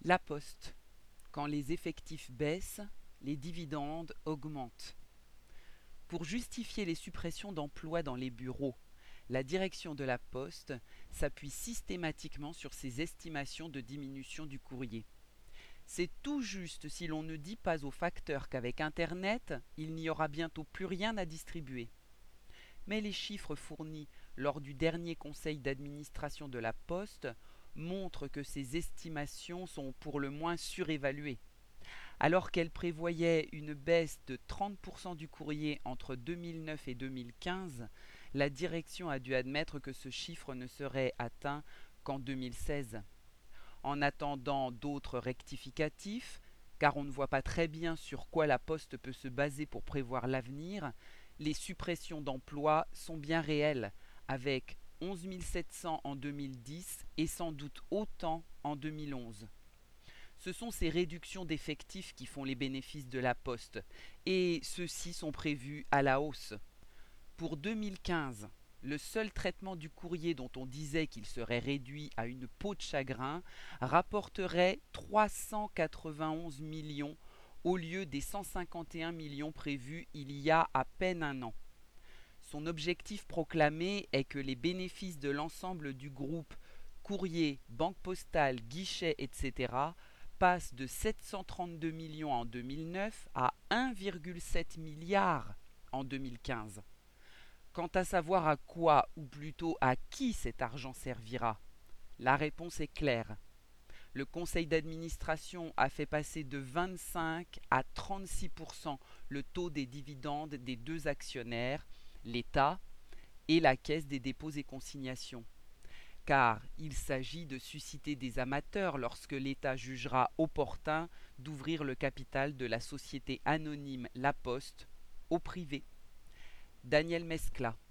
La Poste. Quand les effectifs baissent, les dividendes augmentent. Pour justifier les suppressions d'emplois dans les bureaux, la direction de la Poste s'appuie systématiquement sur ses estimations de diminution du courrier. C'est tout juste si l'on ne dit pas aux facteurs qu'avec Internet, il n'y aura bientôt plus rien à distribuer. Mais les chiffres fournis lors du dernier conseil d'administration de la Poste montrent que ces estimations sont pour le moins surévaluées. Alors qu'elle prévoyait une baisse de 30% du courrier entre 2009 et 2015, la direction a dû admettre que ce chiffre ne serait atteint qu'en 2016. En attendant d'autres rectificatifs, car on ne voit pas très bien sur quoi la Poste peut se baser pour prévoir l'avenir, les suppressions d'emplois sont bien réelles, avec 11 700 en 2010 et sans doute autant en 2011. Ce sont ces réductions d'effectifs qui font les bénéfices de la Poste, et ceux-ci sont prévus à la hausse. Pour 2015, le seul traitement du courrier dont on disait qu'il serait réduit à une peau de chagrin rapporterait 391 millions au lieu des 151 millions prévus il y a à peine un an. Son objectif proclamé est que les bénéfices de l'ensemble du groupe courrier, banque postale, guichet, etc. passent de 732 millions en 2009 à 1,7 milliard en 2015. Quant à savoir à quoi, ou plutôt à qui cet argent servira, la réponse est claire. Le conseil d'administration a fait passer de 25 à 36% le taux des dividendes des deux actionnaires, l'État et la Caisse des dépôts et consignations. Car il s'agit de susciter des amateurs lorsque l'État jugera opportun d'ouvrir le capital de la société anonyme La Poste au privé. Daniel Mescla.